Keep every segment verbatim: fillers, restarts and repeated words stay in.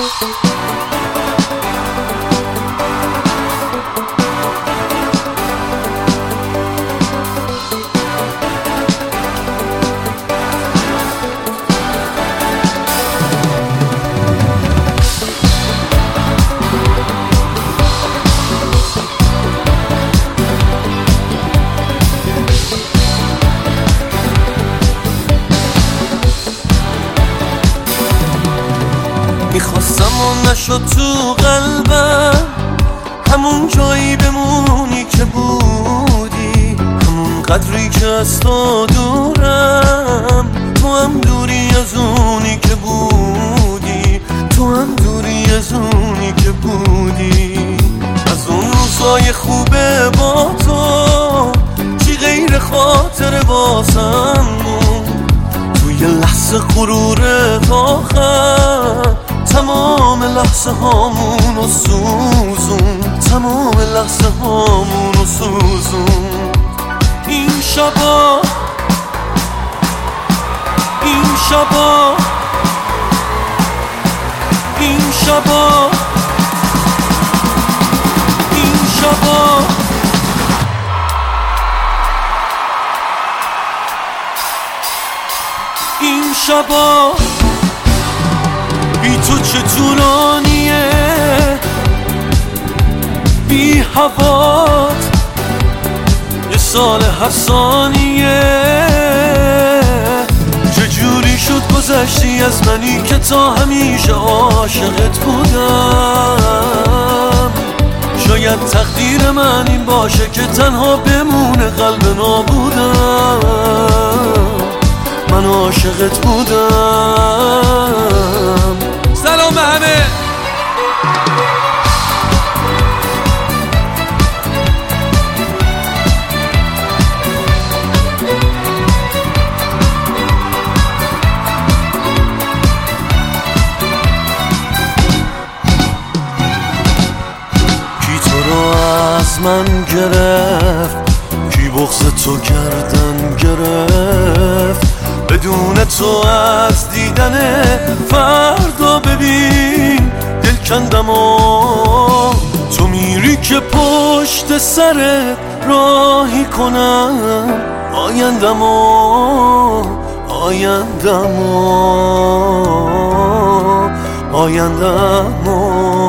میخواستم و نشد تو قلبم، همون جایی بمونی که بودی، همون قدری که از تو دورم، تو هم دوری از اونی که بودی، تو هم دوری از اونی که بودی. از اون روزای خوبه با تو چی غیر خاطر واسم بود، توی لحظه غرورت آخر تمام لحظه هامونو سوزون، تمام لحظه هامونو سوزون. این شبا این شبا این شبا این شبا این شبا بی تو چه طولانیه، بی هوات یه سال هر ثانیه. چجوری شد گذشتی از منی که تا همیشه عاشقت بودم؟ شاید تقدیر من این باشه که تنها بمونه قلب نابودم. من عاشقت بودم. سلام به همه. کی تو رو از من گرفت، کی بغض تو گردن گرفت، بدون تو از دیدن فردا ببین دل کندم و تو میری که پشت سرت راهی کنم آیندم و آیندم و آیندم و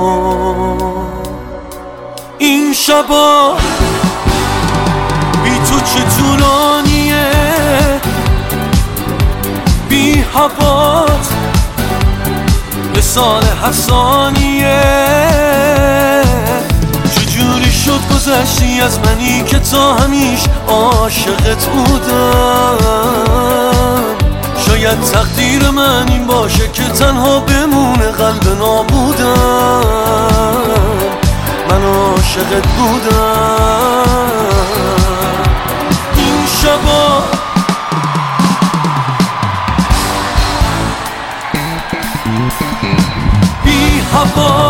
این شبا بی تو چه طولانیه، بی هوات یه سال هر ثانیه. چجوری شد گذشتی از منی که تا همیشه عاشقت بودم؟ شاید تقدیر من این باشه که تنها بمونه قلب نابودم. من عاشقت بودم. این شبا بی هوا